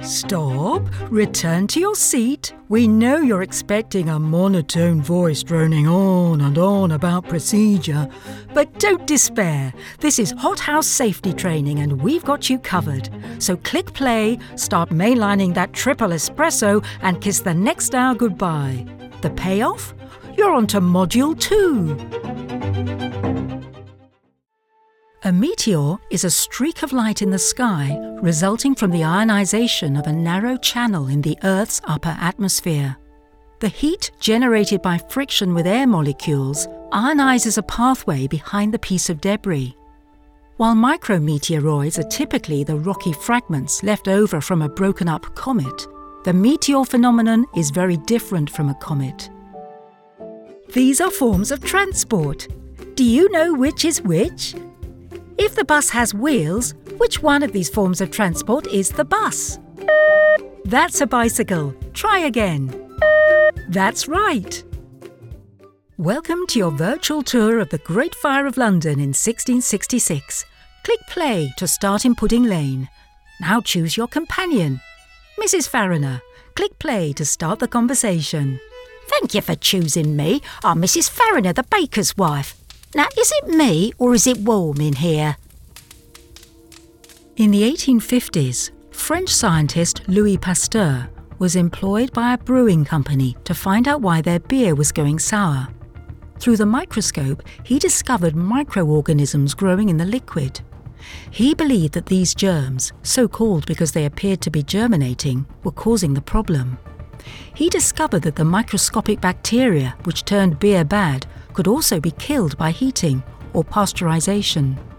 Stop. Return to your seat. We know you're expecting a monotone voice droning on and on about procedure. But don't despair. This is hothouse safety training and we've got you covered. So click play, start mainlining that triple espresso and kiss the next hour goodbye. The payoff? You're on to Module 2. A meteor is a streak of light in the sky resulting from the ionization of a narrow channel in the Earth's upper atmosphere. The heat generated by friction with air molecules ionizes a pathway behind the piece of debris. While micrometeoroids are typically the rocky fragments left over from a broken-up comet, the meteor phenomenon is very different from a comet. These are forms of transport. Do you know which is which? If the bus has wheels, which one of these forms of transport is the bus? That's a bicycle. Try again. That's right. Welcome to your virtual tour of the Great Fire of London in 1666. Click play to start in Pudding Lane. Now choose your companion. Mrs. Fariner, click play to start the conversation. Thank you for choosing me. I'm Mrs. Fariner, the baker's wife. Now, is it me or is it warm in here? In the 1850s, French scientist Louis Pasteur was employed by a brewing company to find out why their beer was going sour. Through the microscope, he discovered microorganisms growing in the liquid. He believed that these germs, so called because they appeared to be germinating, were causing the problem. He discovered that the microscopic bacteria which turned beer bad could also be killed by heating or pasteurization.